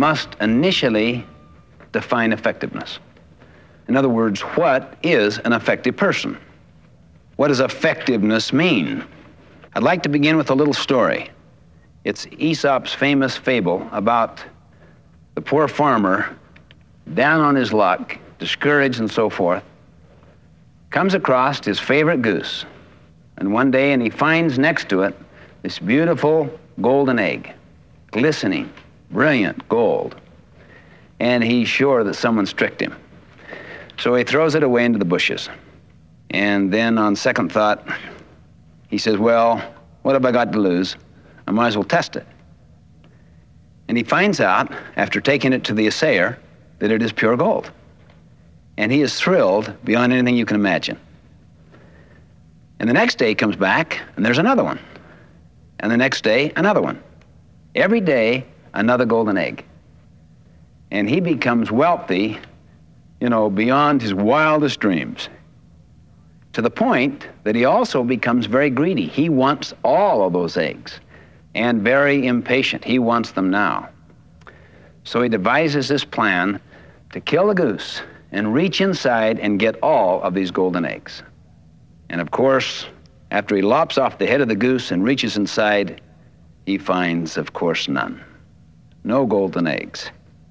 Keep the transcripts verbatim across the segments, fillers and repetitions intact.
must initially define effectiveness. In other words, what is an effective person? What does effectiveness mean? I'd like to begin with a little story. It's Aesop's famous fable about the poor farmer, down on his luck, discouraged and so forth, comes across his favorite goose. And one day, and he finds next to it this beautiful golden egg, glistening, brilliant gold. And he's sure that someone's tricked him. So he throws it away into the bushes. And then on second thought, he says, well, what have I got to lose? I might as well test it. And he finds out, after taking it to the assayer, that it is pure gold. And he is thrilled beyond anything you can imagine. And the next day he comes back, and there's another one. And the next day, another one. Every day, another golden egg. And he becomes wealthy, you know, beyond his wildest dreams, to the point that he also becomes very greedy. He wants all of those eggs, and very impatient. He wants them now. So he devises this plan to kill the goose and reach inside and get all of these golden eggs. And of course, after he lops off the head of the goose and reaches inside, he finds, of course, none. No golden eggs.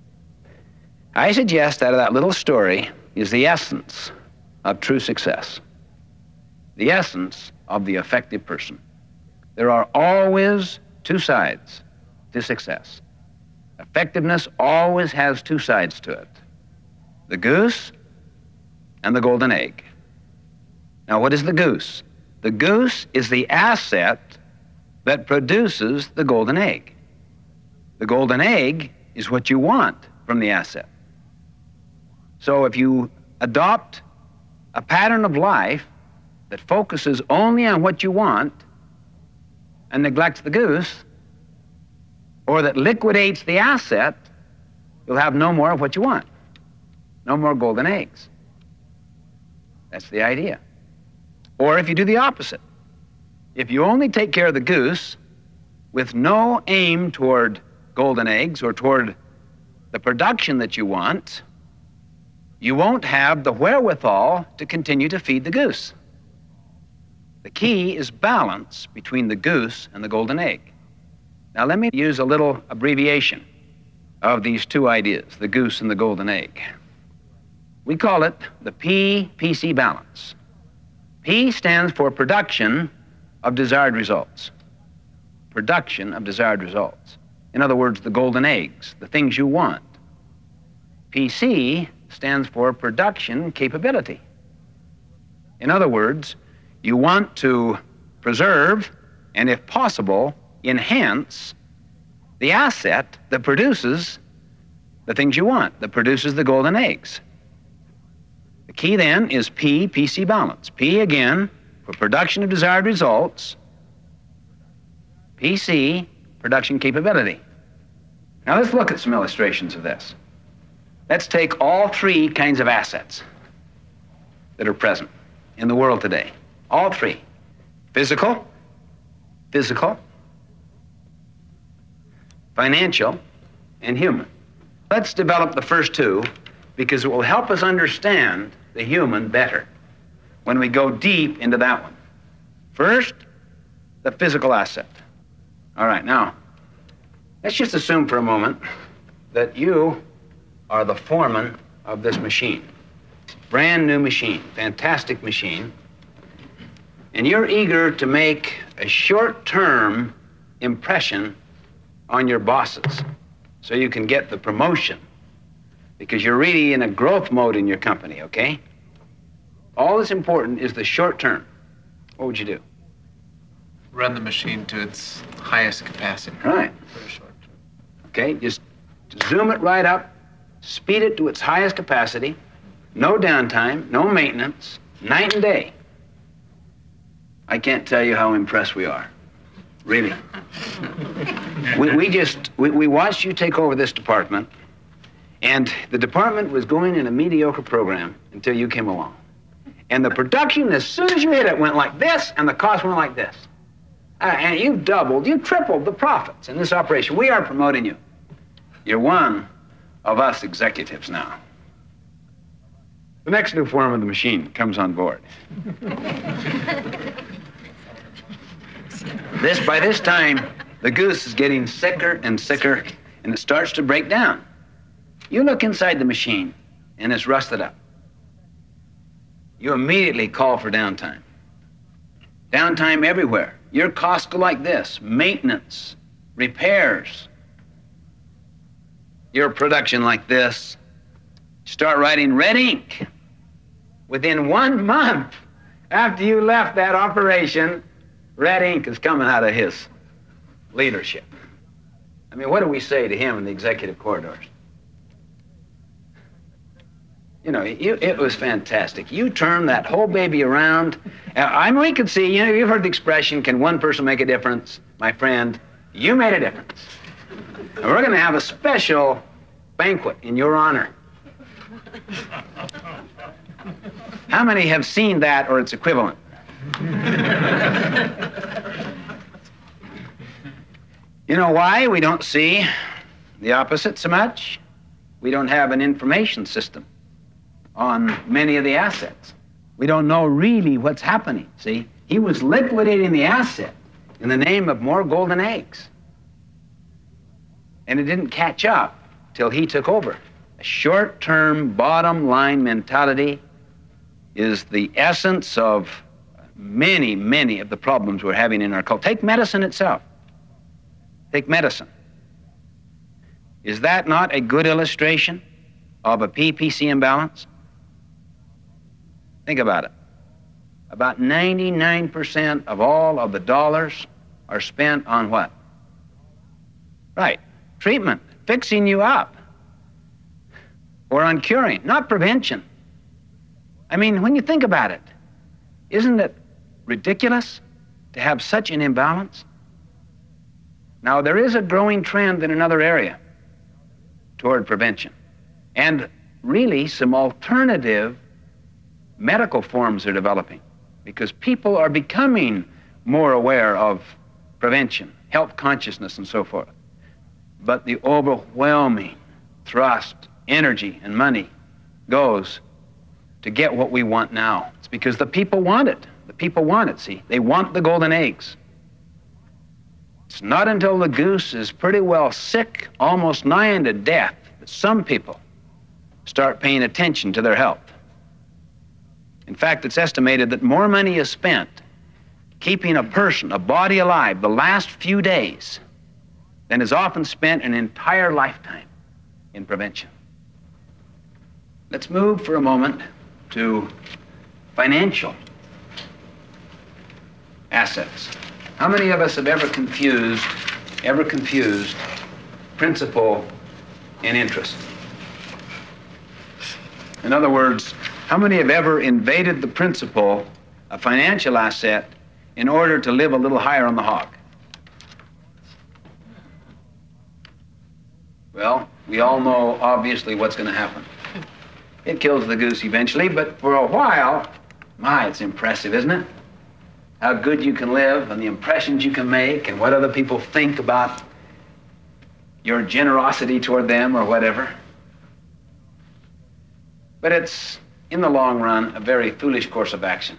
I suggest out of that little story is the essence of true success, the essence of the effective person. There are always two sides to success. Effectiveness always has two sides to it, the goose and the golden egg. Now, what is the goose? The goose is the asset that produces the golden egg. The golden egg is what you want from the asset. So if you adopt a pattern of life that focuses only on what you want and neglects the goose, or that liquidates the asset, you'll have no more of what you want. No more golden eggs. That's the idea. Or if you do the opposite, if you only take care of the goose with no aim toward golden eggs or toward the production that you want, you won't have the wherewithal to continue to feed the goose. The key is balance between the goose and the golden egg. Now let me use a little abbreviation of these two ideas, the goose and the golden egg. We call it the P P C balance. P stands for production of desired results. Production of desired results. In other words, the golden eggs, the things you want. P C stands for production capability. In other words, you want to preserve and, if possible, enhance the asset that produces the things you want, that produces the golden eggs. The key then is P P C balance. P again for production of desired results. P C, production capability. Now let's look at some illustrations of this. Let's take all three kinds of assets that are present in the world today. All three. Physical, physical, financial, and human. Let's develop the first two because it will help us understand the human better when we go deep into that one. First, the physical asset. All right, now, let's just assume for a moment that you are the foreman of this machine. Brand new machine, fantastic machine. And you're eager to make a short-term impression on your bosses so you can get the promotion because you're really in a growth mode in your company, okay? All that's important is the short term. What would you do? Run the machine to its highest capacity. Right. For a short term. Okay, just zoom it right up, speed it to its highest capacity, no downtime, no maintenance, night and day. I can't tell you how impressed we are. Really. we, we just, we, we watched you take over this department, and the department was going in a mediocre program until you came along. And the production, as soon as you hit it, went like this, and the cost went like this. Uh, and you doubled, you tripled the profits in this operation. We are promoting you. You're one of us executives now. The next new form of the machine comes on board. This, by this time, the goose is getting sicker and sicker, and it starts to break down. You look inside the machine, and it's rusted up. You immediately call for downtime. Downtime everywhere. Your costs go like this: maintenance, repairs. Your production like this. Start writing red ink. Within one month after you left that operation, red ink is coming out of his leadership. I mean, what do we say to him in the executive corridors? You know, you, it was fantastic. You turned that whole baby around. I mean, we could see, you know, you've heard the expression, can one person make a difference? My friend, you made a difference. And we're going to have a special banquet in your honor. How many have seen that or its equivalent? You know why we don't see the opposite so much? We don't have an information system on many of the assets. We don't know really what's happening, see? He was liquidating the asset in the name of more golden eggs. And it didn't catch up till he took over. A short-term, bottom-line mentality is the essence of many, many of the problems we're having in our culture. Take medicine itself. Take medicine. Is that not a good illustration of a P P C imbalance? Think about it. About ninety-nine percent of all of the dollars are spent on what? Right, treatment, fixing you up, or on curing, not prevention. I mean, when you think about it, isn't it ridiculous to have such an imbalance? Now, there is a growing trend in another area toward prevention, and really some alternative medical forms are developing because people are becoming more aware of prevention, health consciousness, and so forth. But the overwhelming thrust, energy, and money goes to get what we want now. It's because the people want it. The people want it, see? They want the golden eggs. It's not until the goose is pretty well sick, almost nigh unto death, that some people start paying attention to their health. In fact, it's estimated that more money is spent keeping a person, a body alive, the last few days than is often spent an entire lifetime in prevention. Let's move for a moment to financial assets. How many of us have ever confused, ever confused principal and interest? In other words, how many have ever invaded the principal, a financial asset, in order to live a little higher on the hog? Well, we all know, obviously, what's going to happen. It kills the goose eventually, but for a while, my, it's impressive, isn't it? How good you can live and the impressions you can make and what other people think about your generosity toward them or whatever. But it's, in the long run, a very foolish course of action.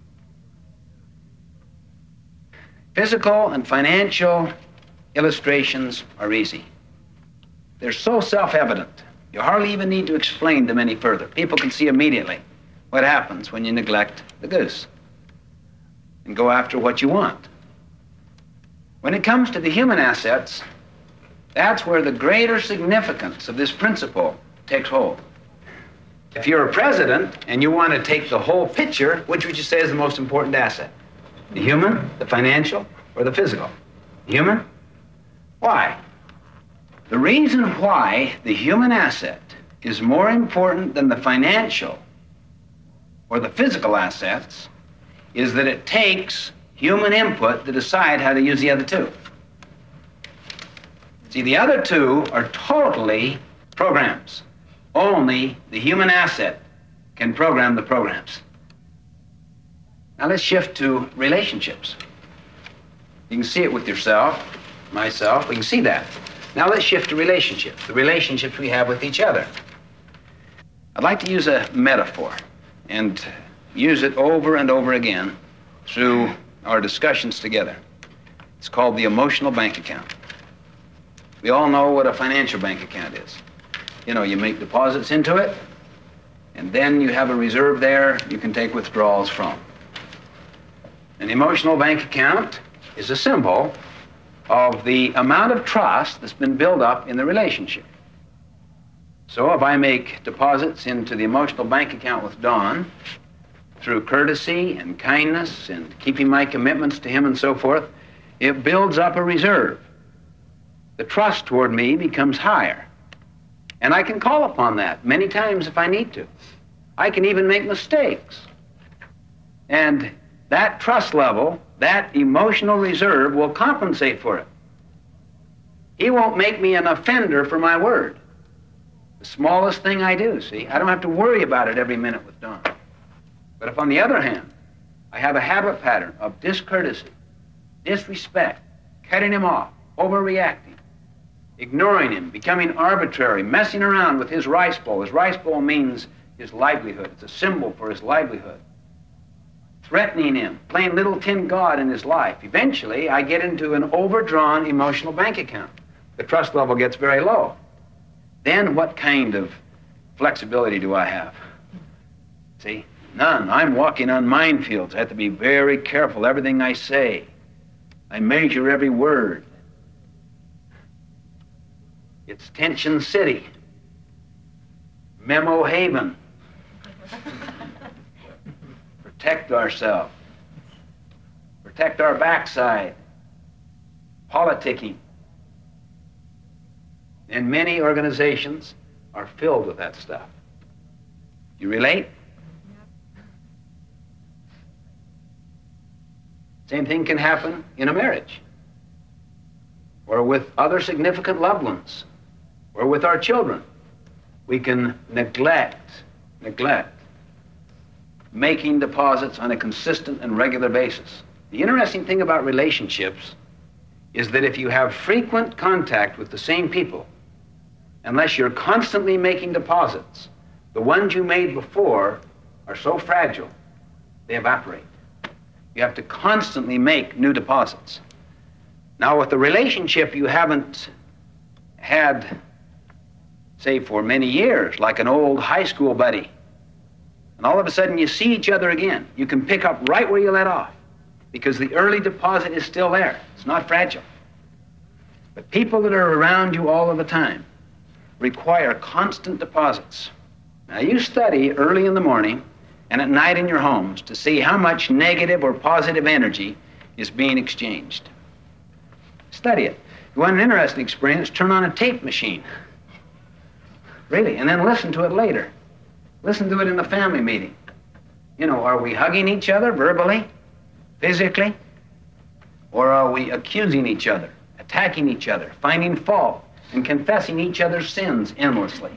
Physical and financial illustrations are easy. They're so self-evident. You hardly even need to explain them any further. People can see immediately what happens when you neglect the goose and go after what you want. When it comes to the human assets, that's where the greater significance of this principle takes hold. If you're a president and you want to take the whole picture, which would you say is the most important asset? The human, the financial, or the physical? The human? Why? The reason why the human asset is more important than the financial or the physical assets is that it takes human input to decide how to use the other two. See, the other two are totally programs. Only the human asset can program the programs. Now let's shift to relationships. You can see it with yourself, myself, we can see that. Now let's shift to relationships, the relationships we have with each other. I'd like to use a metaphor and use it over and over again through our discussions together. It's called the emotional bank account. We all know what a financial bank account is. You know, you make deposits into it, and then you have a reserve there you can take withdrawals from. An emotional bank account is a symbol of the amount of trust that's been built up in the relationship. So if I make deposits into the emotional bank account with Don, through courtesy and kindness and keeping my commitments to him and so forth, it builds up a reserve. The trust toward me becomes higher. And I can call upon that many times if I need to. I can even make mistakes. And that trust level, that emotional reserve, will compensate for it. He won't make me an offender for my word. The smallest thing I do, see? I don't have to worry about it every minute with Don. But if, on the other hand, I have a habit pattern of discourtesy, disrespect, cutting him off, overreacting, ignoring him, becoming arbitrary, messing around with his rice bowl. His rice bowl means his livelihood. It's a symbol for his livelihood. Threatening him, playing little tin God in his life. Eventually, I get into an overdrawn emotional bank account. The trust level gets very low. Then what kind of flexibility do I have? See? None. I'm walking on minefields. I have to be very careful everything I say. I measure every word. It's Tension City. Memo Haven. Protect ourselves. Protect our backside. Politicking. And many organizations are filled with that stuff. You relate? Same thing can happen in a marriage, or with other significant loved ones, or with our children. We can neglect, neglect making deposits on a consistent and regular basis. The interesting thing about relationships is that if you have frequent contact with the same people, unless you're constantly making deposits, the ones you made before are so fragile, they evaporate. You have to constantly make new deposits. Now, with the relationship you haven't had, say, for many years, like an old high school buddy, and all of a sudden you see each other again, you can pick up right where you let off, because the early deposit is still there. It's not fragile. But people that are around you all of the time require constant deposits. Now, you study early in the morning and at night in your homes to see how much negative or positive energy is being exchanged. Study it. If you want an interesting experience, turn on a tape machine. Really, and then listen to it later. Listen to it in the family meeting. You know, are we hugging each other verbally, physically? Or are we accusing each other, attacking each other, finding fault, and confessing each other's sins endlessly?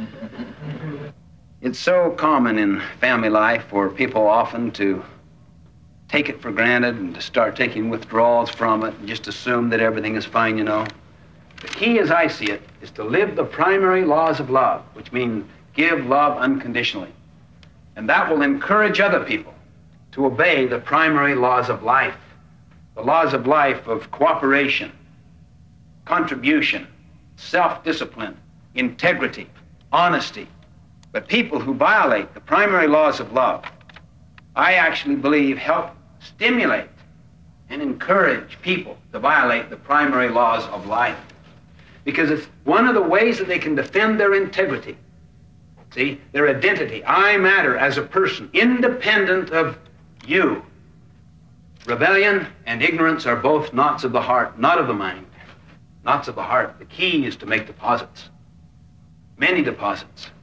It's so common in family life for people often to take it for granted and to start taking withdrawals from it and just assume that everything is fine, you know. The key, as I see it, is to live the primary laws of love, which mean give love unconditionally. And that will encourage other people to obey the primary laws of life, the laws of life of cooperation, contribution, self-discipline, integrity, honesty. But people who violate the primary laws of love, I actually believe help stimulate and encourage people to violate the primary laws of life. Because it's one of the ways that they can defend their integrity. See, their identity. I matter as a person, independent of you. Rebellion and ignorance are both knots of the heart, not of the mind. Knots of the heart. The key is to make deposits. Many deposits.